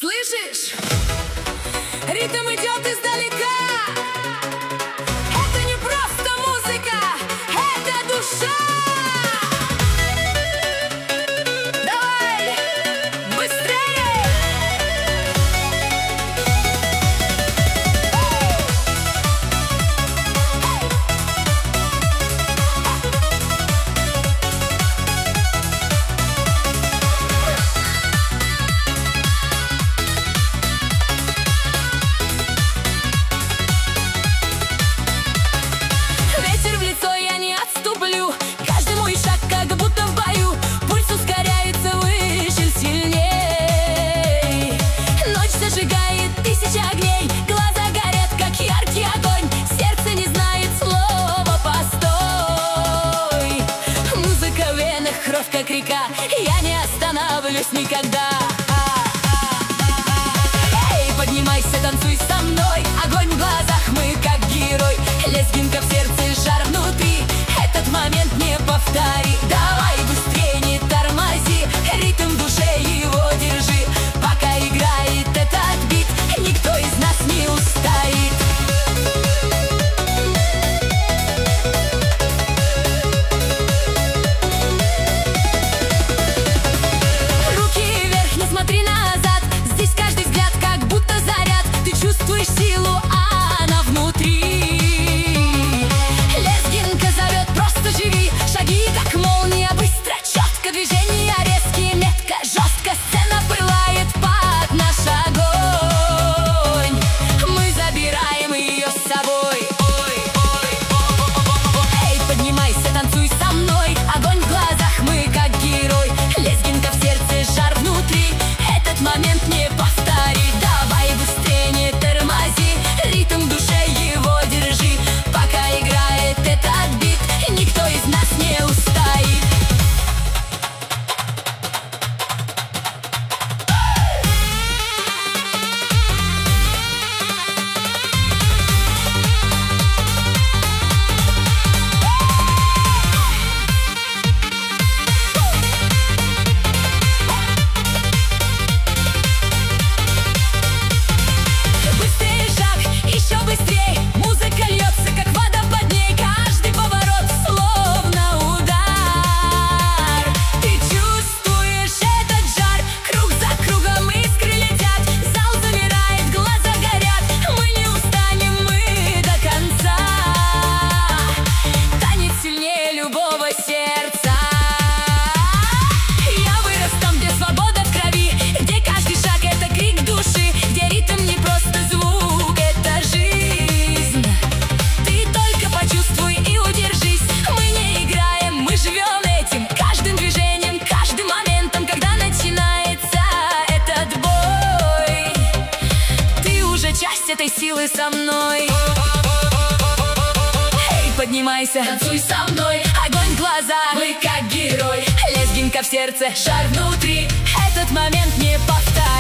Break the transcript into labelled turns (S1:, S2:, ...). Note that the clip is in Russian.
S1: Слышишь? Ритм идет издалека. Это не просто музыка, это душа. Давай, быстрее! Ветер в лицо, я не отступлю. Каждый мой шаг как будто в бою. Пульс ускоряется выше, сильней. Ночь зажигает тысячи огней. Глаза горят, как яркий огонь. Сердце не знает слова «постой». Музыка в венах, кровь как река. Я не остановлюсь никогда. Эй, поднимайся, танцуй со мной. Огонь в глазах, мы как герой. Лезгинка в сердце, жар внутри. Этот момент не повтори. Давай быстрее, не тормози. Ритм в душе, его держи. Пока играет этот бит, никто из нас не устоит. Руки вверх, не смотри назад. Здесь каждый взгляд как будто заряд. Ты чувствуешь силу, она внутри. Лезгинка зовет, просто живи. Шаги как молния, быстро, четко. Движения резкие, метко, жестко. Сцена пылает под наш огонь. Мы забираем ее с собой. Эй, поднимайся, танцуй со мной. Огонь в глазах, мы как герой. Лезгинка в сердце, жар внутри. Этот момент не повторить. Давай быстрее, не тормози. Ритм в душе, его держи. Пока играет этот бит, никто из нас не устоит. Быстрее шаг, еще быстрее. Музыка льется, как вода под ней. Каждый поворот словно удар. Ты чувствуешь этот жар. Круг за кругом искры летят. Зал замирает, глаза горят. Мы не устанем, мы до конца. Танец сильнее любого сердца. Я вырос там, где свобода в крови, где каждый шаг это крик души, где ритм не просто звук, это жизнь. Ты только почувствуй и удержись. Мы не играем, мы живем этим. Каждым движением, каждым моментом, когда начинается этот бой. Ты уже часть этой силы со мной. Эй, поднимайся, танцуй со мной. Огонь в глаза, мы как герой. Лезгинка в сердце, жар внутри. Этот момент не повторить.